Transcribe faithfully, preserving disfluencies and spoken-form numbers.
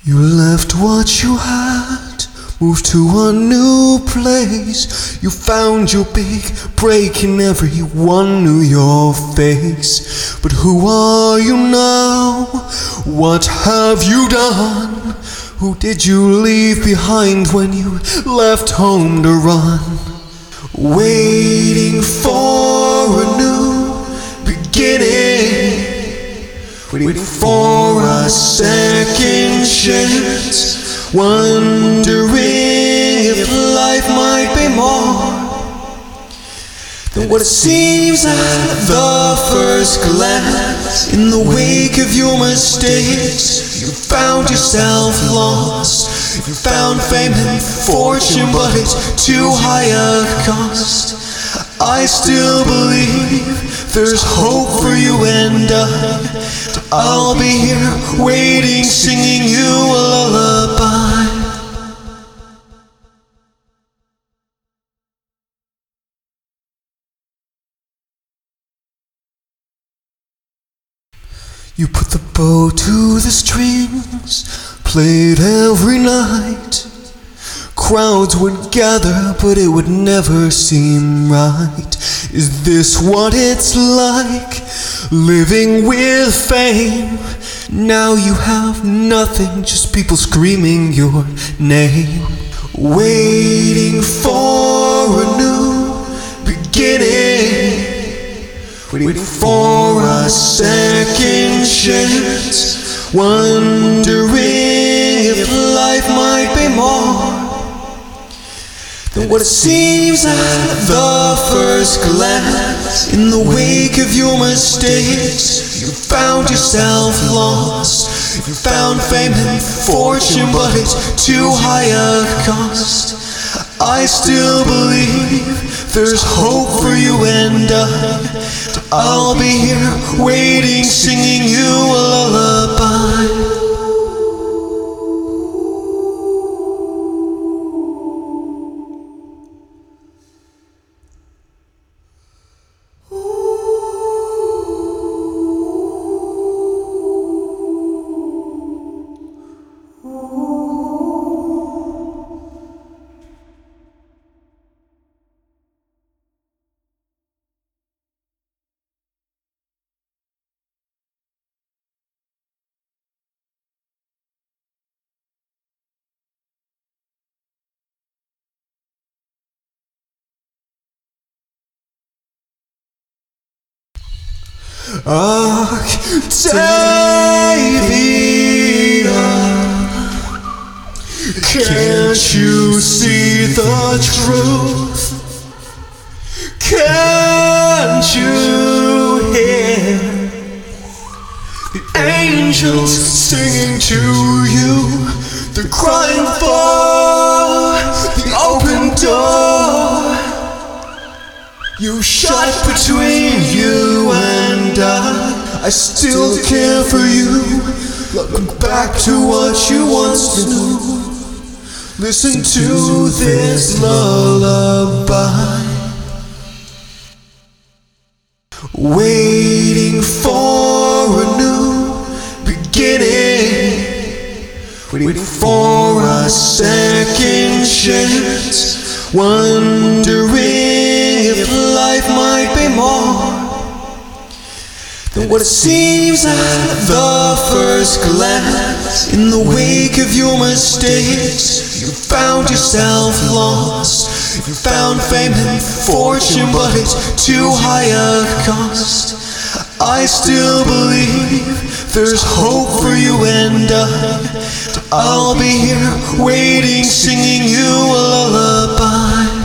You left what you had, moved to a new place. You found your big break and everyone knew your face. But who are you now? What have you done? Who did you leave behind when you left home to run? Waiting for a new beginning, waiting for a second chance, wondering if life might be more than what it seems at the first glance. In the wake of your mistakes, you found yourself lost. You found fame and fortune, but it's too high a cost. I still believe there's hope for you and I. I'll be here waiting, singing you a lullaby. You put the bow to the strings, played every night. Crowds would gather, but it would never seem right. Is this what it's like, living with fame? Now you have nothing, just people screaming your name. Waiting for a new beginning, waiting for a second chance, wondering if life might be more than what it seems at the first glance. In the wake of your mistakes, you found yourself lost. You found fame and fortune, but it's too high a cost. I still believe there's hope for you and I. I'll be here waiting, singing you a lullaby. Octavia, can't you see the truth? Can't you hear the angels singing to you? They're crying for the open door you shut between you and I. I still care for you. Look back to what you once knew. Listen to this lullaby. Waiting for a new beginning, waiting for a second chance, wondering if life might be more than what it seems at the first glance. In the wake of your mistakes, you found yourself lost. You found fame and fortune, but it's too high a cost. I still believe there's hope for you and I. I'll be here waiting, singing you a lullaby.